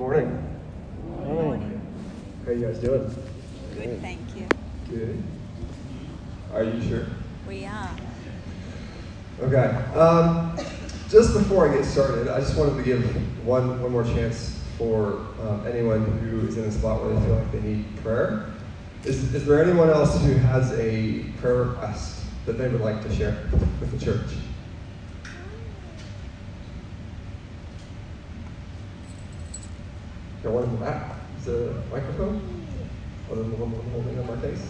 Morning. Morning. How you guys doing? Good, thank you. Good. Are you sure? We are. Okay. Just before I get started, I just wanted to give one more chance for anyone who is in a spot where they feel like they need prayer. Is there anyone else who has a prayer request that they would like to share with the church? Got one in the back. Is there a microphone? Other than the one holding up my face?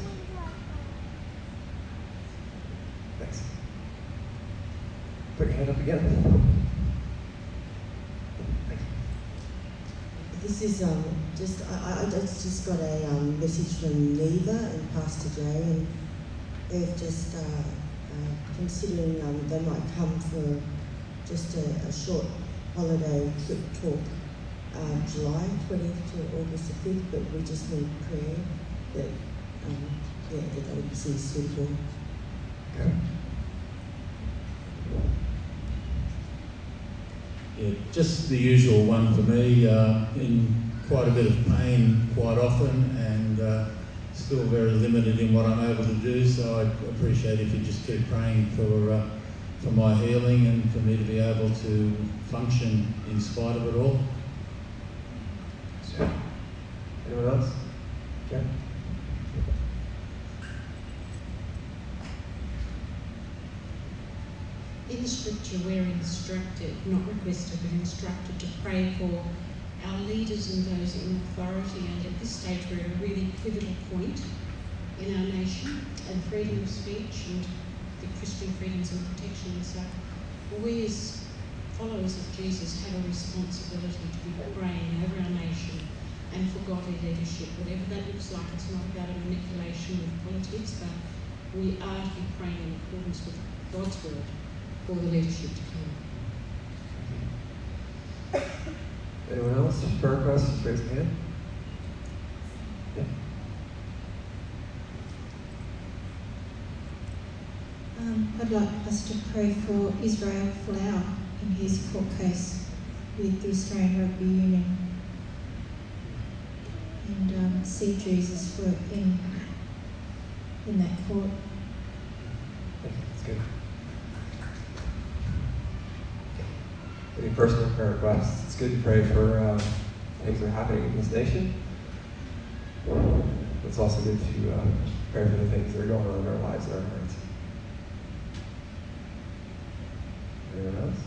Thanks. Put your hand up again. Thanks. This is I just got a message from Neva and Pastor Jay, and they're just considering they might come for just a short holiday quick talk, July 20th to August the 5th, but we just need prayer that that would be suitable. Okay. Yeah, just the usual one for me, in quite a bit of pain quite often, and still very limited in what I'm able to do, so I'd appreciate if you just keep praying for my healing and for me to be able to function in spite of it all. Sure. Anyone else? Okay. In Scripture, we're instructed, not requested, but instructed to pray for our leaders and those in authority. And at this stage, we're at a really pivotal point in our nation, and freedom of speech and the Christian freedoms and protections. So we as followers of Jesus have a responsibility to be praying over our nation and for godly leadership, whatever that looks like. It's not about a manipulation of politics, but we are to be praying in accordance with God's word for the leadership to come. Anyone else? Prayer requests? Just raise your hand. Yeah. I'd like us to pray for Israel Folau in his court case with the Australian Rugby Union, and see Jesus work in that court. That's good. Any personal prayer requests? It's good to pray for things that are happening in this nation. It's also good to pray for the things that are going on in our lives and our hearts. Anyone else?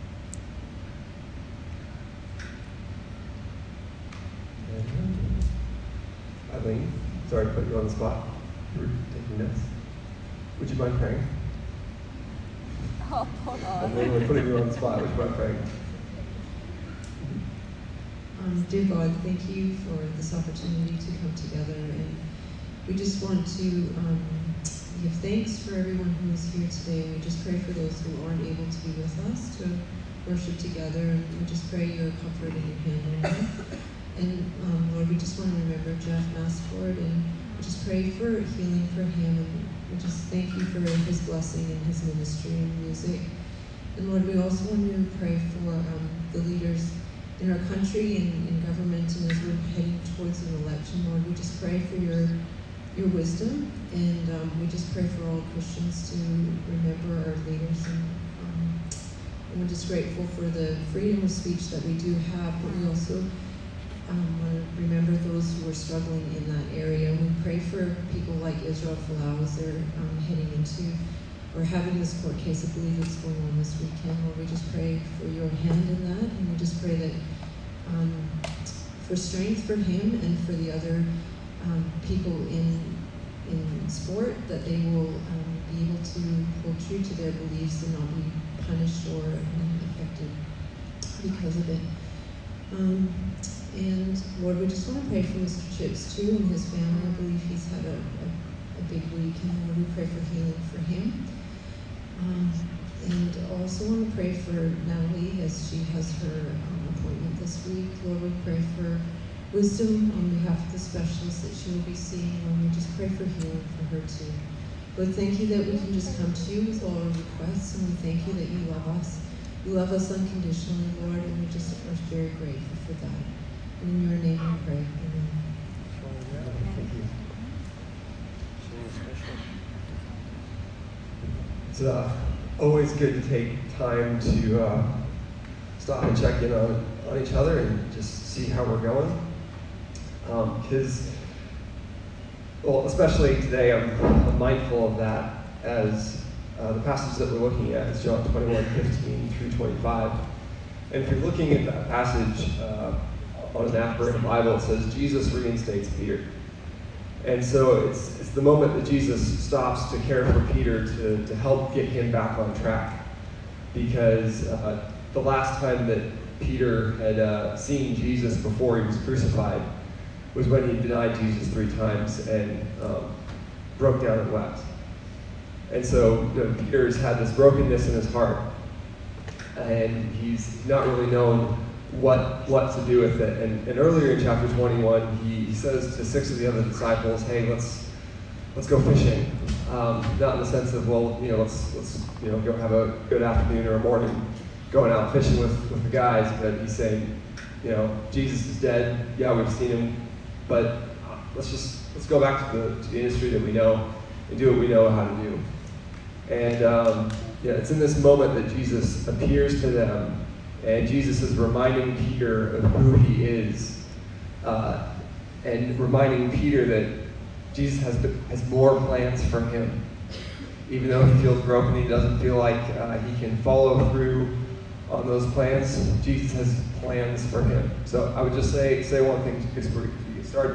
Eileen, sorry to put you on the spot. You were taking notes. Would you mind praying? Oh, hold on. We're putting you on the spot. Would you mind praying? Dear God, thank you for this opportunity to come together, and we just want to give thanks for everyone who is here today. We just pray for those who aren't able to be with us to worship together, and we just pray your comfort and your hand on them. And Lord, we just want to remember Jeff Masford, and we just pray for healing for him, and we just thank you for his blessing in his ministry and music. And Lord, we also want to pray for the leaders in our country and in government, and as we're heading towards an election, Lord, we just pray for your wisdom, and we just pray for all Christians to remember our leaders, and we're just grateful for the freedom of speech that we do have, but we also want to remember those who are struggling in that area. We pray for people like Israel Folau as they're heading into or having this court case. I believe it's going on this weekend. Lord, we just pray for your hand in that, and we just pray that for strength for him and for the other people in sport, that they will be able to hold true to their beliefs and not be punished or affected because of it. And Lord, we just want to pray for Mr. Chips too and his family. I believe he's had a big week, and Lord, we pray for healing for him. And also want to pray for Natalie as she has her appointment this week. Lord, we pray for wisdom on behalf of the specialist that she will be seeing. Lord, we just pray for healing for her too. Lord, thank you that we can just come to you with all our requests, and we thank you that you love us. You love us unconditionally, Lord, and we just are very grateful for that. And in your name we pray. Amen. It's always good to take time to stop and check in on each other and just see how we're going. Because, well, especially today, I'm mindful of that as the passage that we're looking at is John 21:15 through 25. And if you're looking at that passage on an app or in the Bible, it says Jesus reinstates Peter. And so it's the moment that Jesus stops to care for Peter to help get him back on track. Because the last time that Peter had seen Jesus before he was crucified was when he denied Jesus 3 times and broke down and wept. And so Peter's had this brokenness in his heart, and he's not really known what to do with it. And earlier in chapter 21, he says to 6 of the other disciples, "Hey, let's go fishing." Not in the sense of, well, let's go have a good afternoon or a morning going out fishing with the guys, but he's saying, Jesus is dead. Yeah, we've seen him, but let's go back to the industry that we know and do what we know how to do. And it's in this moment that Jesus appears to them, and Jesus is reminding Peter of who he is, and reminding Peter that Jesus has more plans for him. Even though he feels broken, he doesn't feel like he can follow through on those plans. Jesus has plans for him. So I would just say one thing because we get started.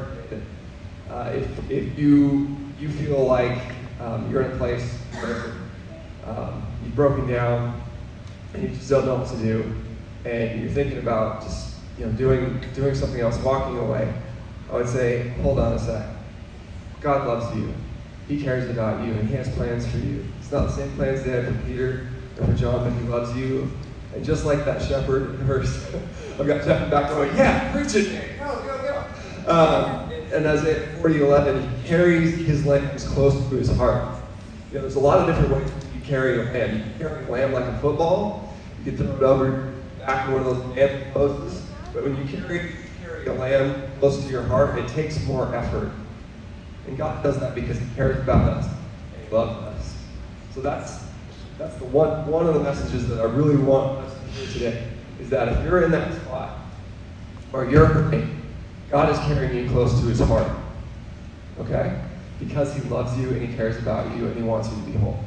If you feel like you're in a place where you've broken down and you just don't know what to do, and you're thinking about just doing something else, walking away, I would say, hold on a sec. God loves you. He cares about you, and he has plans for you. It's not the same plans they had for Peter or for John, but he loves you. And just like that shepherd in verse, I've got Jeff back going, yeah, preach it, man. Go. And Isaiah 40:11, he carries his lambs close to his heart. There's a lot of different ways you carry a lamb. You can carry a lamb like a football. You can throw it over back in one of those lamp posts. But when you carry a lamb close to your heart, it takes more effort. And God does that because he cares about us and he loves us. So that's the one of the messages that I really want us to hear today, is that if you're in that spot or you're hurting, God is carrying you close to his heart. Okay? Because he loves you and he cares about you and he wants you to be whole.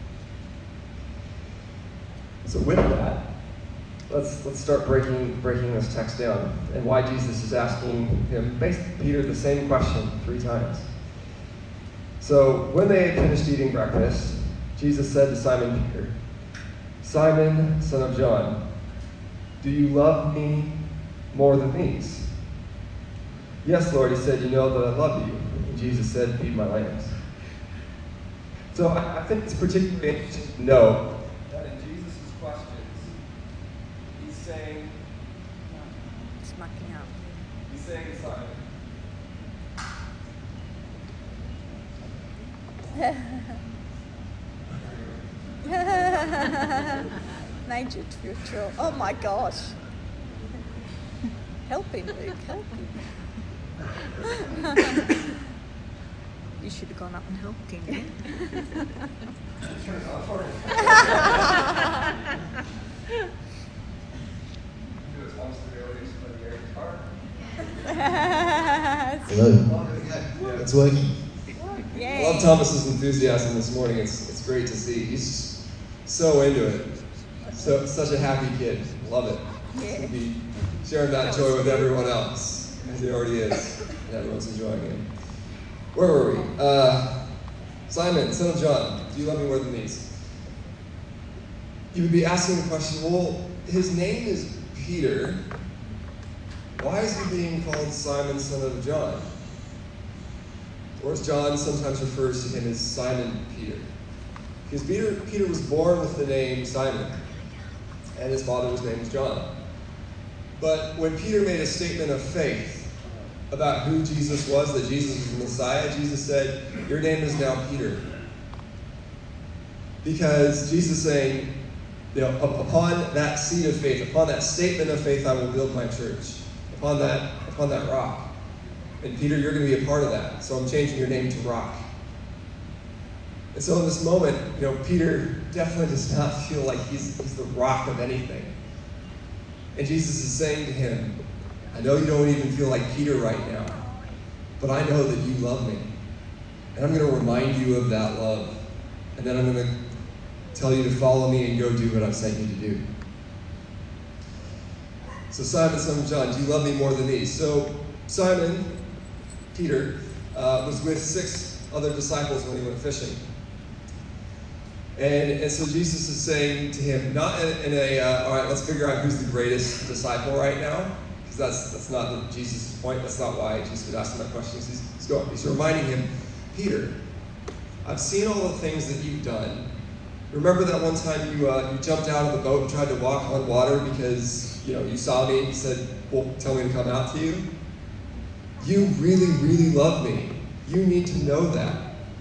So with that, let's start breaking this text down and why Jesus is asking him, basically Peter, the same question 3 times. So when they had finished eating breakfast, Jesus said to Simon Peter, "Simon, son of John, do you love me more than these?" "Yes, Lord," he said, "you know that I love you." And Jesus said, "Feed my lambs." So I think it's particularly interesting to know that in Jesus' questions, he's saying, Smacking up. he's saying to Simon, Major neutral. Oh my gosh. Help him, Luke. Help him. You should have gone up and helped him. turn it off for me. Do his mom's abilities for the guitar. Hello. It's working. I love Thomas's enthusiasm this morning. It's great to see. He's so into it. So such a happy kid. Love it. Yeah. Be sharing that joy with everyone else, as he already is, and everyone's enjoying it. Where were we? Simon, son of John, do you love me more than these? You would be asking the question, well, his name is Peter. Why is he being called Simon, son of John? Or as John sometimes refers to him as Simon Peter. Because Peter was born with the name Simon, and his father was named John. But when Peter made a statement of faith about who Jesus was, that Jesus was the Messiah, Jesus said, "Your name is now Peter." Because Jesus is saying, upon that seed of faith, upon that statement of faith, I will build my church. upon that rock. And Peter, you're going to be a part of that. So I'm changing your name to Rock. And so in this moment, Peter definitely does not feel like he's the rock of anything. And Jesus is saying to him, I know you don't even feel like Peter right now, but I know that you love me. And I'm going to remind you of that love. And then I'm going to tell you to follow me and go do what I've sent you to do. So Simon, son of John, do you love me more than these? So Simon, Peter, was with 6 other disciples when he went fishing. And so Jesus is saying to him, not in a, all right, let's figure out who's the greatest disciple right now, because that's not Jesus' point. That's not why Jesus would ask him that question. He's reminding him, Peter, I've seen all the things that you've done. Remember that one time you jumped out of the boat and tried to walk on water because you saw me and you said, well, tell me to come out to you? You really, really love me. You need to know that.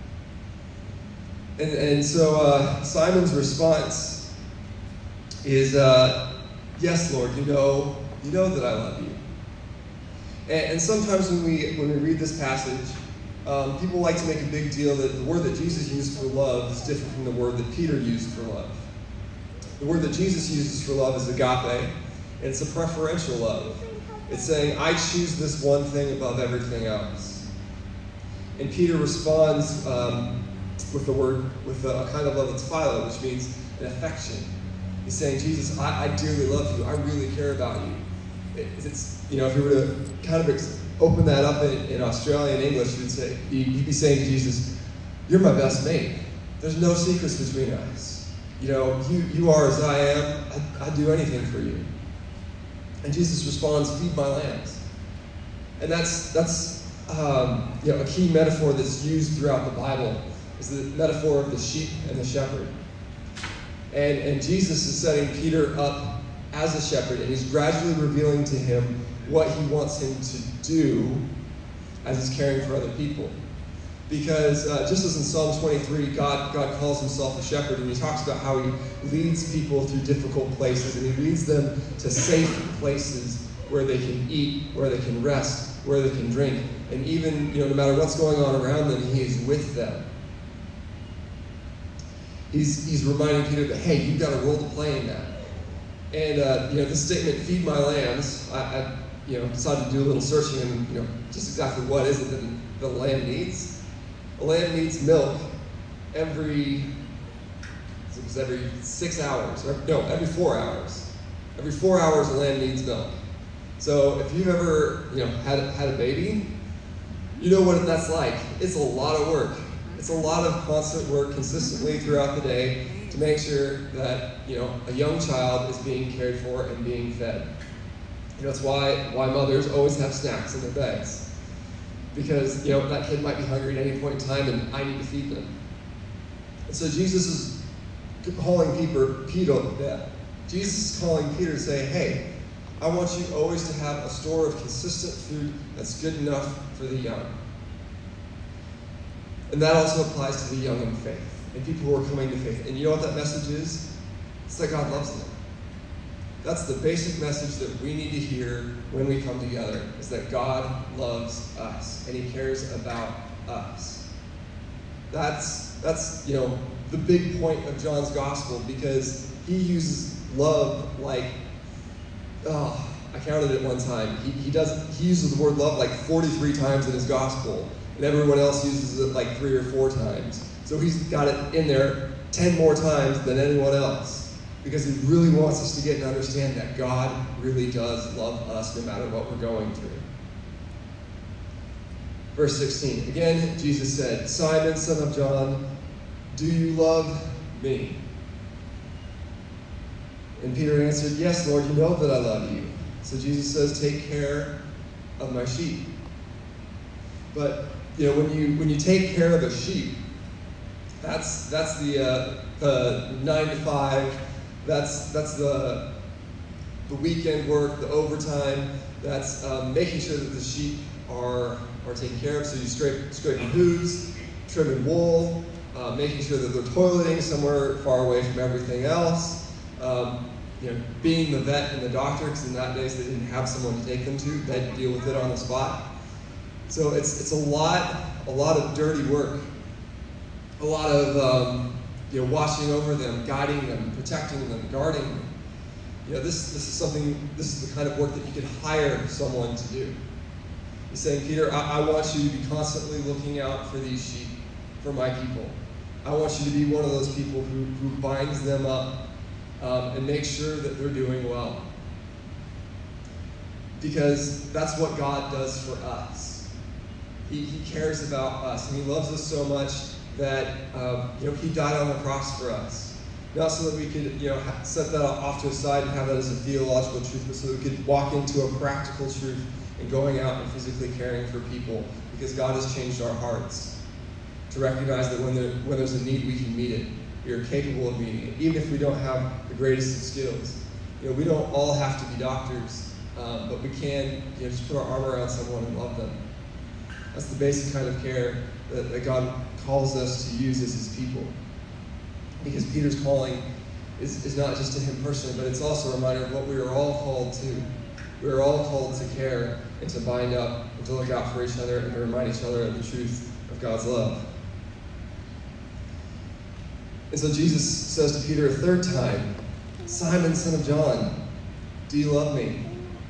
And so Simon's response is, yes, Lord, you know that I love you. And sometimes when we read this passage, people like to make a big deal that the word that Jesus used for love is different from the word that Peter used for love. The word that Jesus uses for love is agape, and it's a preferential love. It's saying, I choose this one thing above everything else. And Peter responds with a kind of love that's philo, which means an affection. He's saying, Jesus, I dearly love you. I really care about you. It's if you were to kind of open that up in Australian English, you'd be saying to Jesus, you're my best mate. There's no secrets between us. You are as I am. I'd do anything for you. And Jesus responds, feed my lambs. And that's a key metaphor that's used throughout the Bible, is the metaphor of the sheep and the shepherd. And Jesus is setting Peter up as a shepherd, and he's gradually revealing to him what he wants him to do as he's caring for other people. Because just as in Psalm 23, God calls himself a shepherd, and he talks about how he leads people through difficult places, and he leads them to safe places where they can eat, where they can rest, where they can drink. And even, no matter what's going on around them, he is with them. He's reminding Peter that, hey, you've got a role to play in that. And, this statement, feed my lambs, I decided to do a little searching and, just exactly what is it that the lamb needs. A lamb needs milk every 6 hours. Every 4 hours. Every 4 hours a lamb needs milk. So if you've ever, had a baby, you know what that's like. It's a lot of work. It's a lot of constant work consistently throughout the day to make sure that, a young child is being cared for and being fed. It's why mothers always have snacks in their bags. Because, that kid might be hungry at any point in time and I need to feed them. And so Jesus is calling Peter to say, hey, I want you always to have a store of consistent food that's good enough for the young. And that also applies to the young in faith and people who are coming to faith. And you know what that message is? It's that God loves them. That's the basic message that we need to hear when we come together, is that God loves us and he cares about us. That's the big point of John's gospel, because he uses love like, I counted it one time. He uses the word love like 43 times in his gospel, and everyone else uses it like 3 or 4 times. So he's got it in there 10 more times than anyone else, because he really wants us to get and understand that God really does love us no matter what we're going through. Verse 16, again, Jesus said, Simon, son of John, do you love me? And Peter answered, yes, Lord, you know that I love you. So Jesus says, take care of my sheep. But, when you take care of a sheep, that's the 9 to 5, that's the weekend work, the overtime, that's making sure that the sheep are taken care of. So you scraping hooves, trimming wool, making sure that they're toileting somewhere far away from everything else, being the vet and the doctor, because in that days they didn't have someone to take them to. They'd deal with it on the spot. So it's a lot of dirty work, a lot of watching over them, guiding them, protecting them, guarding them. This is the kind of work that you could hire someone to do. He's saying, Peter, I want you to be constantly looking out for these sheep, for my people. I want you to be one of those people who binds them up and makes sure that they're doing well. Because that's what God does for us. He cares about us, and he loves us so much that he died on the cross for us. Not so that we could set that off to a side and have that as a theological truth, but so that we could walk into a practical truth in going out and physically caring for people, because God has changed our hearts to recognize that when there's a need, we can meet it. We are capable of meeting it, even if we don't have the greatest of skills. We don't all have to be doctors, but we can just put our arm around someone and love them. That's the basic kind of care that God calls us to use as his people. Because Peter's calling is not just to him personally, but it's also a reminder of what we are all called to. We are all called to care and to bind up and to look out for each other and to remind each other of the truth of God's love. And so Jesus says to Peter a third time, Simon, son of John, do you love me?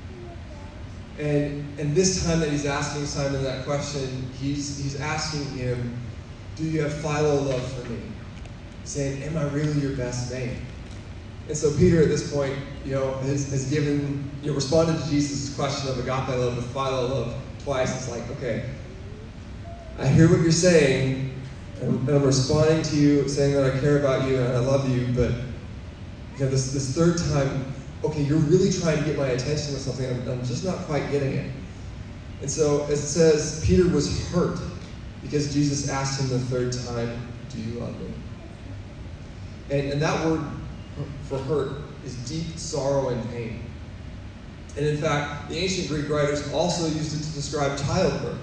And this time that he's asking Simon that question, he's asking him, do you have philo love for me? Saying, am I really your best mate? And so Peter at this point, has given, responded to Jesus' question of agape love with philo love twice. It's like, okay, I hear what you're saying, and I'm responding to you, saying that I care about you and I love you, but this third time, okay, you're really trying to get my attention with something, I'm just not quite getting it. And so, as it says, Peter was hurt because Jesus asked him the third time, do you love me? And that word for hurt is deep sorrow and pain. And in fact, the ancient Greek writers also used it to describe childbirth.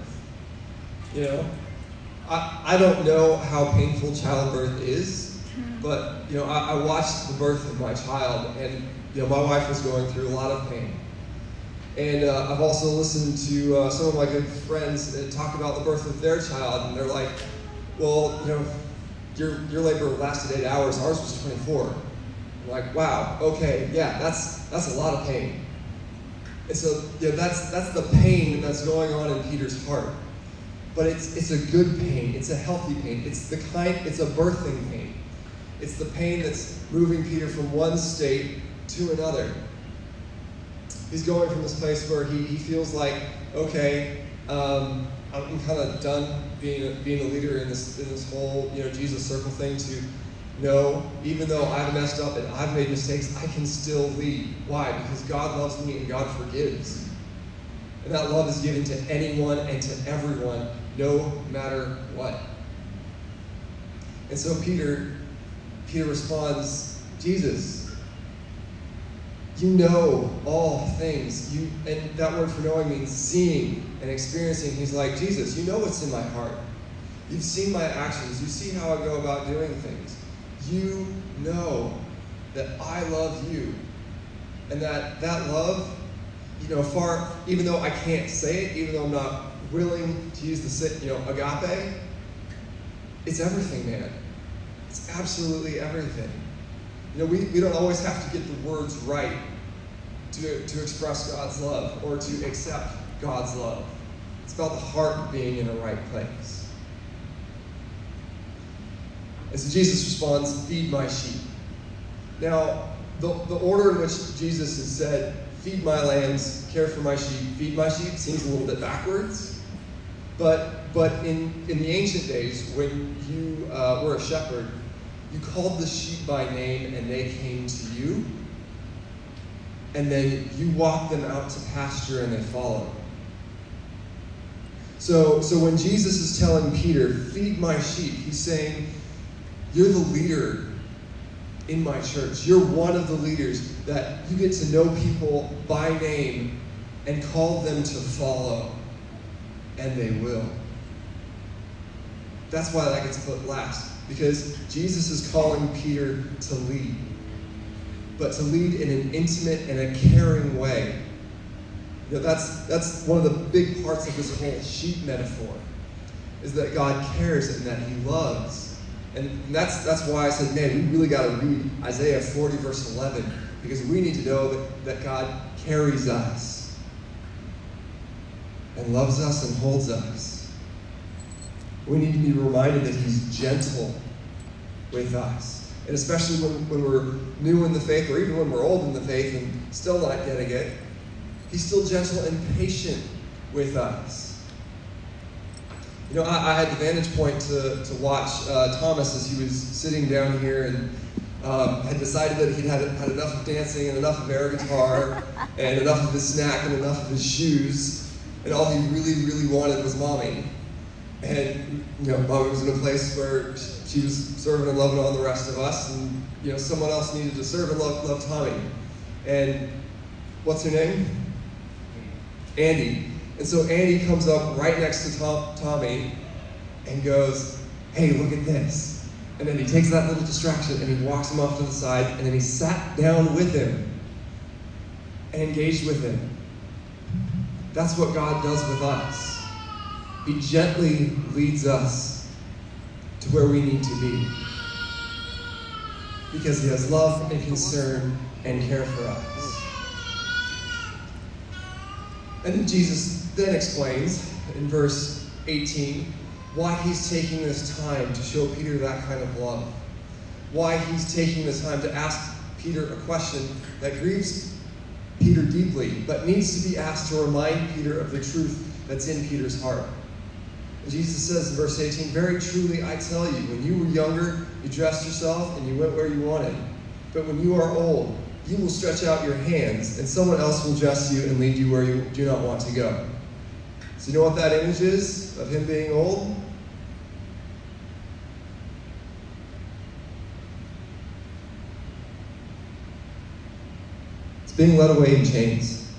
I don't know how painful childbirth is, but I watched the birth of my child, and my wife was going through a lot of pain. And I've also listened to some of my good friends talk about the birth of their child, and they're like, well, your labor lasted 8 hours, ours was 24. I'm like, wow, okay, yeah, that's a lot of pain. And so that's the pain that's going on in Peter's heart. But it's a good pain, it's a healthy pain, it's a birthing pain. It's the pain that's moving Peter from one state to another. He's going from this place where he feels like, okay, I'm kind of done being a leader in this whole Jesus circle thing, to no, even though I've messed up and I've made mistakes, I can still lead. Why? Because God loves me and God forgives. And that love is given to anyone and to everyone, no matter what. And so Peter responds, Jesus, you know all things. And that word for knowing means seeing and experiencing. He's like, Jesus, you know what's in my heart. You've seen my actions. You see how I go about doing things. You know that I love you. And that love, even though I can't say it, even though I'm not willing to use the, agape, it's everything, man. It's absolutely everything. We don't always have to get the words right to express God's love or to accept God's love. It's about the heart being in the right place. And so Jesus responds, feed my sheep. Now, the order in which Jesus has said, feed my lambs, care for my sheep, feed my sheep, seems a little bit backwards. But in the ancient days, when you were a shepherd, you called the sheep by name and they came to you. And then you walked them out to pasture and they followed. So when Jesus is telling Peter, feed my sheep, he's saying, you're the leader in my church. You're one of the leaders that you get to know people by name and call them to follow. And they will. That's why that gets put last. Because Jesus is calling Peter to lead. but to lead in an intimate and a caring way. That's one of the big parts of this whole sheep metaphor, is that God cares and that he loves. And that's why I said, man, we really got to read Isaiah 40, verse 11, because we need to know that God carries us and loves us and holds us. We need to be reminded that he's gentle with us. And especially when we're new in the faith, or even when we're old in the faith and still not getting it, he's still gentle and patient with us. I had the vantage point to watch Thomas as he was sitting down here and had decided that he'd had enough of dancing and enough of air guitar and enough of his snack and enough of his shoes, and all he really, really wanted was mommy. And mommy was in a place where she was serving and loving all the rest of us, and someone else needed to serve and love Tommy. And what's her name? Andy. And so Andy comes up right next to Tommy and goes, hey, look at this. And then he takes that little distraction and he walks him off to the side, and then he sat down with him and engaged with him. That's what God does with us. He gently leads us to where we need to be, because he has love and concern and care for us. And then Jesus then explains in verse 18 why he's taking this time to show Peter that kind of love. Why he's taking this time to ask Peter a question that grieves Peter deeply, but needs to be asked to remind Peter of the truth that's in Peter's heart. And Jesus says in verse 18, very truly I tell you, when you were younger, you dressed yourself and you went where you wanted. But when you are old, you will stretch out your hands, and someone else will dress you and lead you where you do not want to go. So you know what that image is of him being old? It's being led away in chains.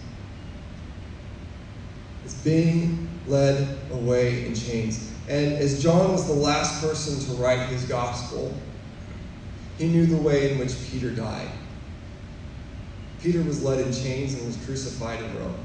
It's being led away in chains. And as John was the last person to write his gospel, he knew the way in which Peter died. Peter was led in chains and was crucified in Rome.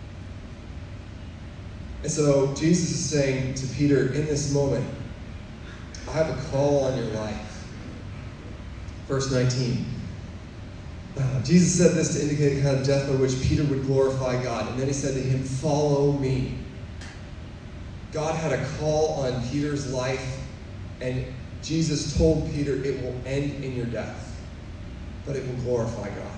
And so Jesus is saying to Peter in this moment, I have a call on your life. Verse 19. Jesus said this to indicate the kind of death by which Peter would glorify God. And then he said to him, follow me. God had a call on Peter's life, and Jesus told Peter it will end in your death, but it will glorify God.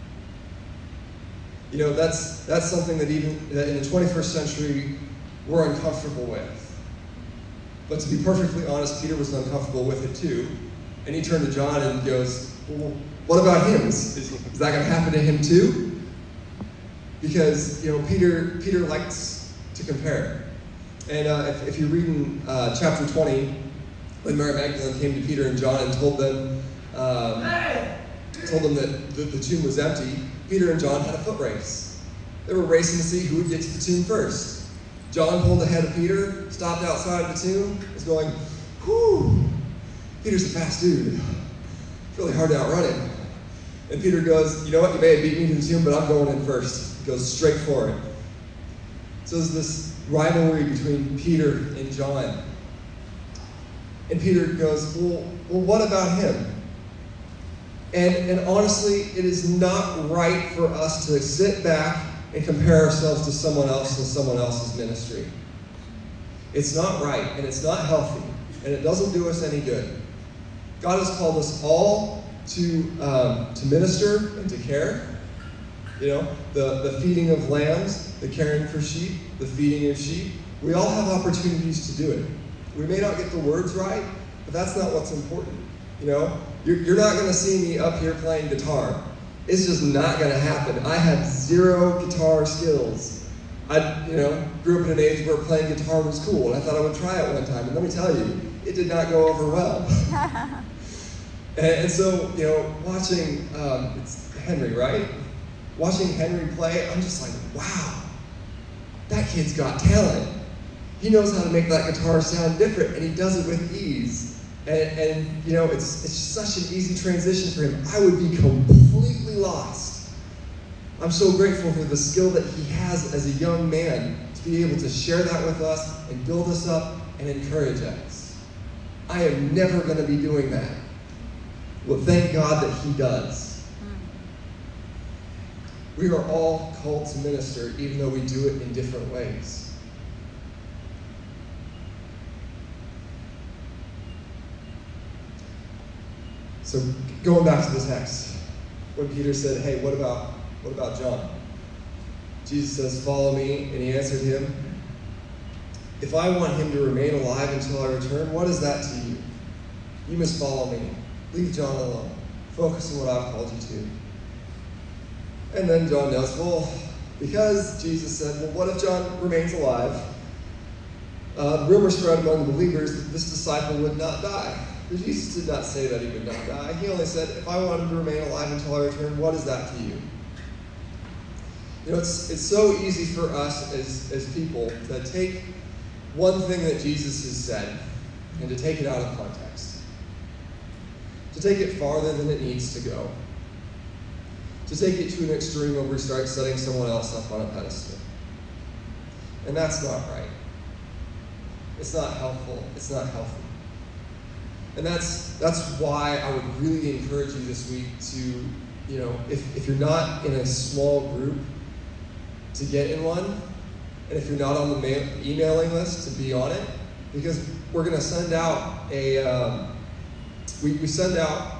That's something that even that in the 21st century we're uncomfortable with. But to be perfectly honest, Peter was uncomfortable with it too. And he turned to John and goes, well, what about him? Is that going to happen to him too? Because Peter likes to compare. And if you read in chapter 20, when Mary Magdalene came to Peter and John and told them that the tomb was empty, Peter and John had a foot race. They were racing to see who would get to the tomb first. John pulled ahead of Peter, stopped outside of the tomb, was going, whew, Peter's a fast dude. It's really hard to outrun him. And Peter goes, you know what, you may have beat me to the tomb, but I'm going in first. He goes straight for it. So there's this rivalry between Peter and John. And Peter goes, well, what about him? And honestly, it is not right for us to sit back and compare ourselves to someone else and someone else's ministry. It's not right, and it's not healthy, and it doesn't do us any good. God has called us all to minister and to care. The feeding of lambs, the caring for sheep, the feeding of sheep. We all have opportunities to do it. We may not get the words right, but that's not what's important. You're not going to see me up here playing guitar. It's just not going to happen. I have zero guitar skills. I grew up in an age where playing guitar was cool, and I thought I would try it one time. And let me tell you, it did not go over well. and so, watching, it's Henry, right? Watching Henry play, I'm just like, wow, that kid's got talent. He knows how to make that guitar sound different, and he does it with ease. And it's such an easy transition for him. I would be completely lost. I'm so grateful for the skill that he has as a young man to be able to share that with us and build us up and encourage us. I am never going to be doing that. Well, thank God that he does. We are all called to minister, even though we do it in different ways. So going back to the text, when Peter said, hey, what about John? Jesus says, follow me, and he answered him, if I want him to remain alive until I return, what is that to you? You must follow me. Leave John alone. Focus on what I've called you to. And then John knows, well, because Jesus said, well, what if John remains alive? Rumor spread among the believers that this disciple would not die. But Jesus did not say that he would not die. He only said, if I want him to remain alive until I return, what is that to you? It's so easy for us as people to take one thing that Jesus has said and to take it out of context. To take it farther than it needs to go. To take it to an extreme where we start setting someone else up on a pedestal. And that's not right. It's not helpful. It's not healthy. And that's why I would really encourage you this week to, if you're not in a small group, to get in one. And if you're not on the emailing list, to be on it. Because we're going to send out we send out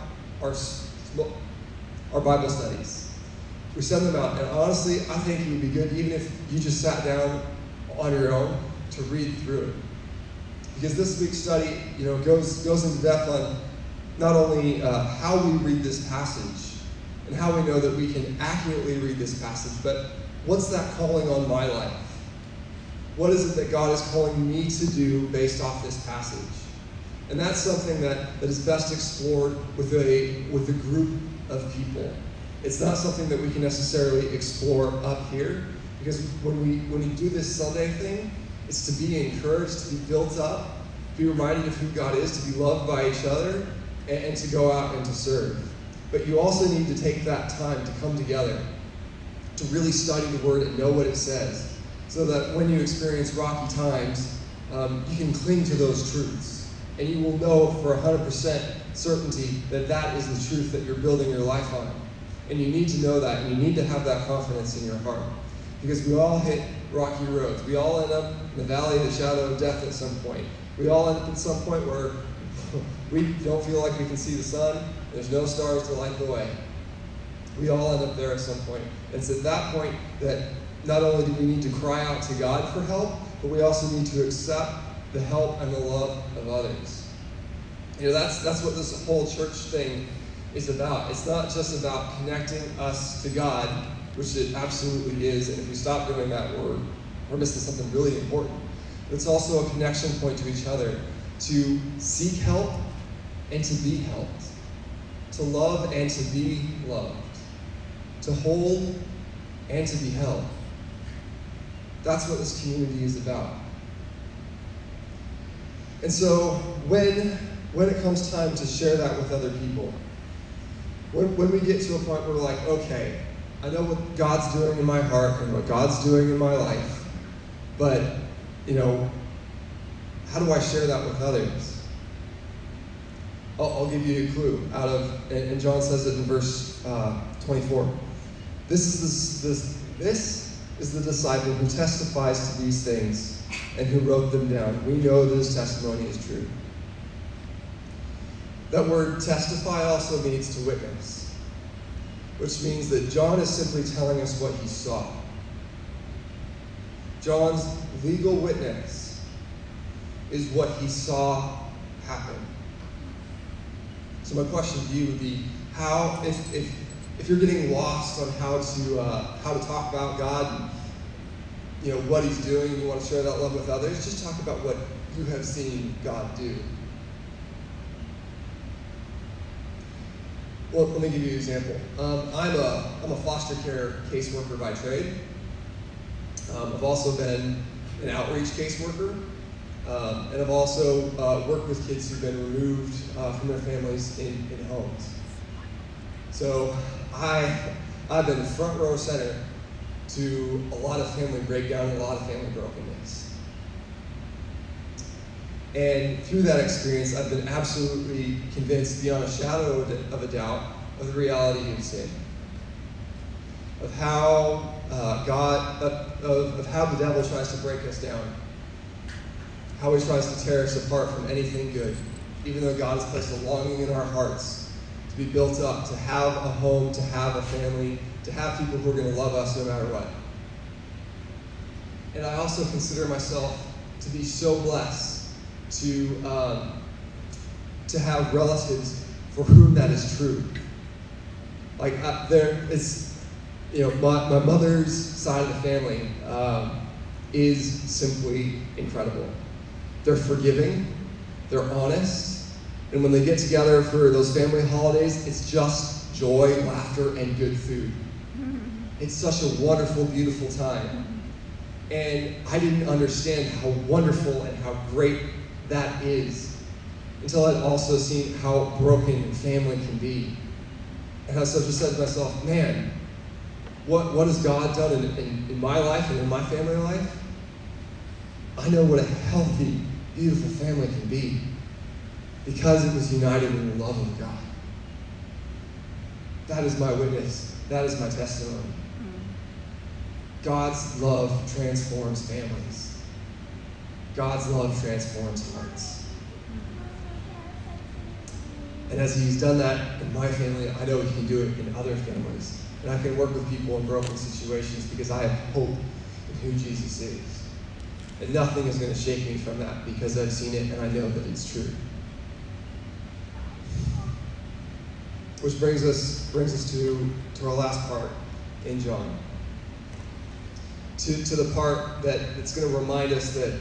our Bible studies. We send them out. And honestly, I think it would be good even if you just sat down on your own to read through it. Because this week's study, goes into depth on not only how we read this passage and how we know that we can accurately read this passage, but what's that calling on my life? What is it that God is calling me to do based off this passage? And that's something that is best explored with a group of people. It's not something that we can necessarily explore up here, because when we do this Sunday thing, it's to be encouraged, to be built up, to be reminded of who God is, to be loved by each other, and to go out and to serve. But you also need to take that time to come together, to really study the Word and know what it says, so that when you experience rocky times, you can cling to those truths. And you will know for 100% certainty that that is the truth that you're building your life on. And you need to know that, and you need to have that confidence in your heart. Because we all hit rocky roads. We all end up in the valley of the shadow of death at some point. We all end up at some point where we don't feel like we can see the sun. There's no stars to light the way. We all end up there at some point. And it's at that point that not only do we need to cry out to God for help, but we also need to accept the help and the love of others. That's what this whole church thing is about. It's not just about connecting us to God, which it absolutely is, and if we stop doing that, we're missing something really important. But it's also a connection point to each other, to seek help and to be helped, to love and to be loved, to hold and to be held. That's what this community is about. And so when it comes time to share that with other people, when we get to a point where we're like, okay, I know what God's doing in my heart and what God's doing in my life, but, how do I share that with others? I'll give you a clue and John says it in verse 24. This is the disciple who testifies to these things and who wrote them down. We know that his testimony is true. That word testify also means to witness, which means that John is simply telling us what he saw. John's legal witness is what he saw happen. So my question to you would be, how, if you're getting lost on how to talk about God and what he's doing, and you want to share that love with others, just talk about what you have seen God do. Well, let me give you an example. I'm a foster care caseworker by trade. I've also been an outreach caseworker. And I've also worked with kids who've been removed from their families in homes. So I've been front row center to a lot of family breakdown and a lot of family brokenness. And through that experience, I've been absolutely convinced beyond a shadow of a doubt of the reality of sin, of how of how the devil tries to break us down, how he tries to tear us apart from anything good, even though God has placed a longing in our hearts to be built up, to have a home, to have a family, to have people who are going to love us no matter what. And I also consider myself to be so blessed to have relatives for whom that is true. Like my mother's side of the family is simply incredible. They're forgiving, they're honest, and when they get together for those family holidays, it's just joy, laughter, and good food. It's such a wonderful, beautiful time. And I didn't understand how wonderful and how great that is until I'd also seen how broken family can be. And I just said to myself, man, what has God done in my life and in my family life? I know what a healthy, beautiful family can be because it was united in the love of God. That is my witness. That is my testimony. God's love transforms families. God's love transforms hearts. And as he's done that in my family, I know he can do it in other families. And I can work with people in broken situations because I have hope in who Jesus is. And nothing is going to shake me from that because I've seen it and I know that it's true. Which brings us to our last part in John. To the part that's going to remind us that,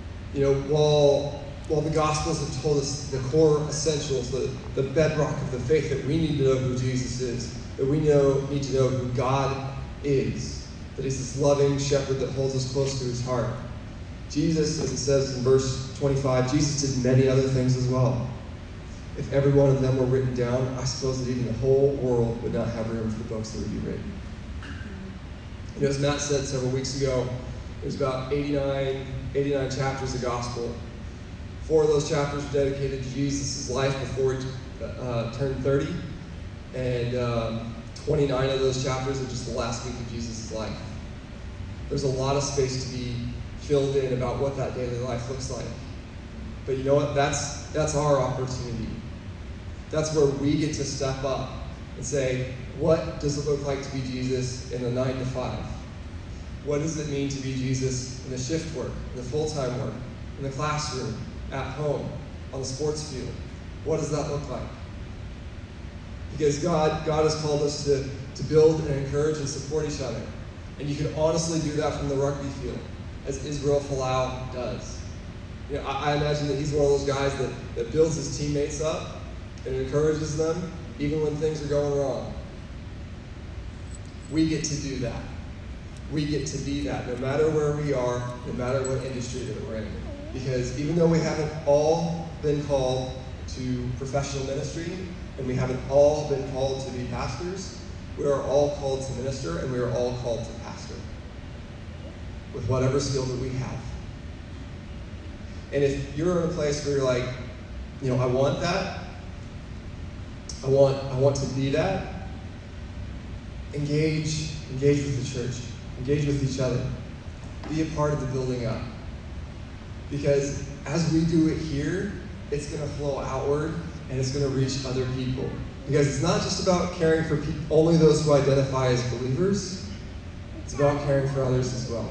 while the Gospels have told us the core essentials, the bedrock of the faith, that we need to know who Jesus is, that we need to know who God is, that he's this loving shepherd that holds us close to his heart. Jesus, as it says in verse 25, Jesus did many other things as well. If every one of them were written down, I suppose that even the whole world would not have room for the books that would be written. As Matt said several weeks ago, there's about 89 chapters of gospel. 4 of those chapters are dedicated to Jesus' life before he turned 30. And 29 of those chapters are just the last week of Jesus' life. There's a lot of space to be filled in about what that daily life looks like. But you know what? That's our opportunity. That's where we get to step up and say, what does it look like to be Jesus in the 9 to 5? What does it mean to be Jesus in the shift work, in the full-time work, in the classroom, at home, on the sports field? What does that look like? Because God has called us to build and encourage and support each other. And you can honestly do that from the rugby field, as Israel Folau does. I imagine that he's one of those guys that builds his teammates up and encourages them even when things are going wrong. We get to do that. We get to be that, no matter where we are, no matter what industry that we're in. Because even though we haven't all been called to professional ministry, and we haven't all been called to be pastors, we are all called to minister, and we are all called to pastor with whatever skill that we have. And if you're in a place where you're like, I want that, I want to be that, engage with the church, engage with each other, be a part of the building up. Because as we do it here, it's going to flow outward and it's going to reach other people. Because it's not just about caring for only those who identify as believers, it's about caring for others as well.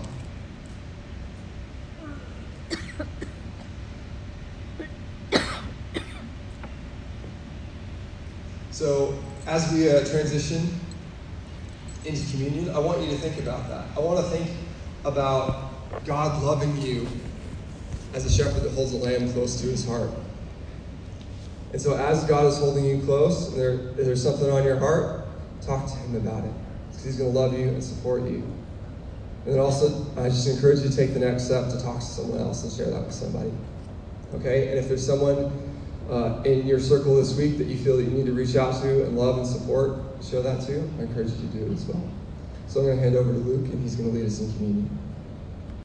So as we transition into communion, I want you to think about that. I want to think about God loving you as a shepherd that holds a lamb close to his heart. And so as God is holding you close, and if there's something on your heart, talk to him about it. Because he's going to love you and support you. And then also, I just encourage you to take the next step to talk to someone else and share that with somebody. Okay? And if there's someone in your circle this week that you feel that you need to reach out to and love and support, show that to. I encourage you to do it as well. So I'm going to hand over to Luke, and he's going to lead us in communion.